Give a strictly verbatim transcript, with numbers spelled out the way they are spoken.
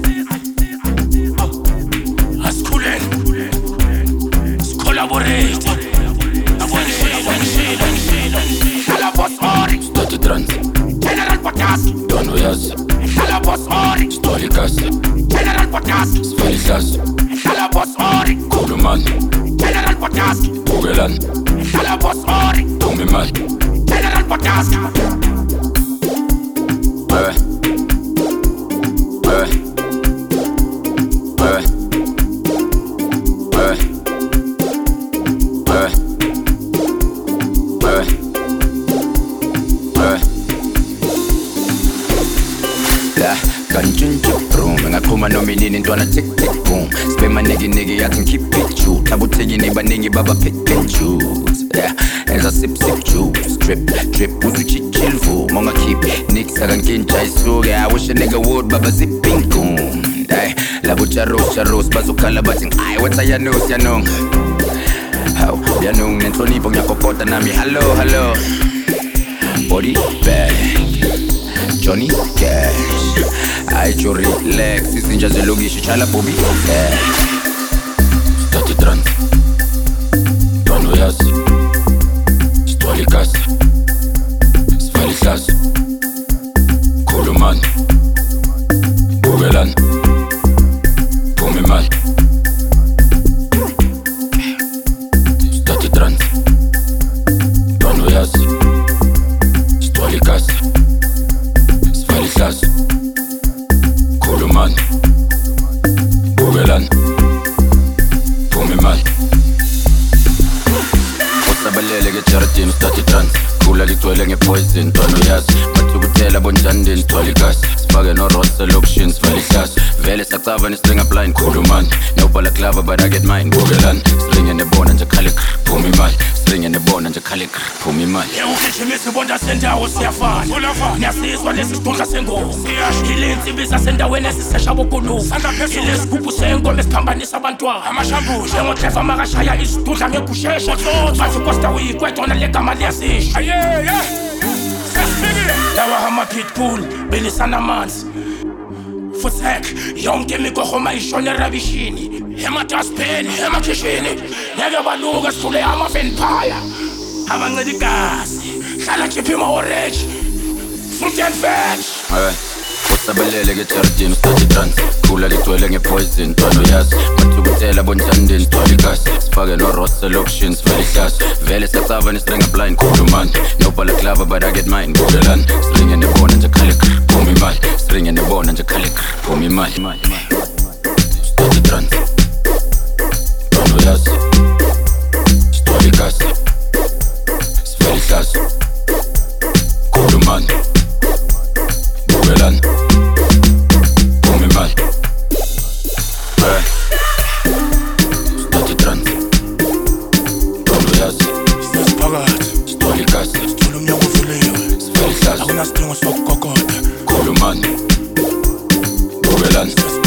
Asikhulele, sicollaborate. Hlala boss ori, Stati trans, General Potasi. Dono yas, Hlala boss ori, Stoli kas, General Potasi. Sveli sas, Hlala boss ori, Kuluman, General Potasi. Bugelan, Hlala boss ori, Tumi mal, General Potasi. Mueve, mueve, mueve, mueve, mueve, mueve, mueve. La kanjunju room, ngakhuma nominini ntwana tick tick boom. Spema nigga nigga I can keep it true. Tabuthekini baningi baba pick and choose. Yeah, as I sip sip juice, drip drip uzuchi chill vu. Monga keep nicks akankinja isuke. I wish a nigga would baba zipping goon. Hey, la bucha roast roast bazukhala bathi ay what ya know ya know. How ya know nenhlonipho ngiyakokota nami hello hello. Body bag, Johnny Cash. I to relax, izinja zelokishi chala Bobby Cash. Stati trans, Dono yas, Stoli kas, Sveli sas, Kuluman, Bugelan, Tumi mal. Stati trans, Dono yas, Stoli kas, Sveli sas, Kuluman, Bugelan, Tumi mal. Usabalele ngejaradini stati trans, khula ligcwele ngepoison Dono yas, mathukutela bonjandini Stoli kas, sifake no-rosa elokishini Sveli sas, vele sacava ni-string up line Kuluman, nobhala clava but I get mine Bugelan, string nebona nje khali krr, phuma imali string nebona nje khali krr, phuma imali. Ugijimisa ibonda sendawo siyafana, niyasizwa lesi sidudla sengozi. Ile nsimbi zasendaweni eziseshaba ukulufa, ile sigubhu senkomo esiphambanisa abantwana. Njengojefa makashaya isidudla ngekushesha, bathi ukosta uyikwetona legama liyasisha. Lawa hama-pitbull belisana amanzi, futhek yonke imigorho mayishona erabishini. Ematasipeni, emakhishini, ngeke baluka sidlule ama-vampire. Abancela igazi, hlala khipha ima-orange, fruit and veg. Mueve, usabalele ngejaradini stati trans, khula ligcwele ngepoison Dono yas, mathukutela bonjandini Stoli kas, sifake no-rosa elokishini Sveli sas, vele sacava ni-string up line Kuluman, nobhala clava but I get mine Bugelan, string nebona nje khali krr, phuma imali string nebona nje khali krr, phuma imali. Stati trans, Dono yas, Stoli kas, Sveli sas, Kuluman, Bugelan, Tumi mal. Mueve, stati trans, Dono yas, Sesiphakathi, Stoli kas, sithole umnyango uvuliwe, Sveli sas, akunasidingo sokukokota. Kuluman, Bugelan.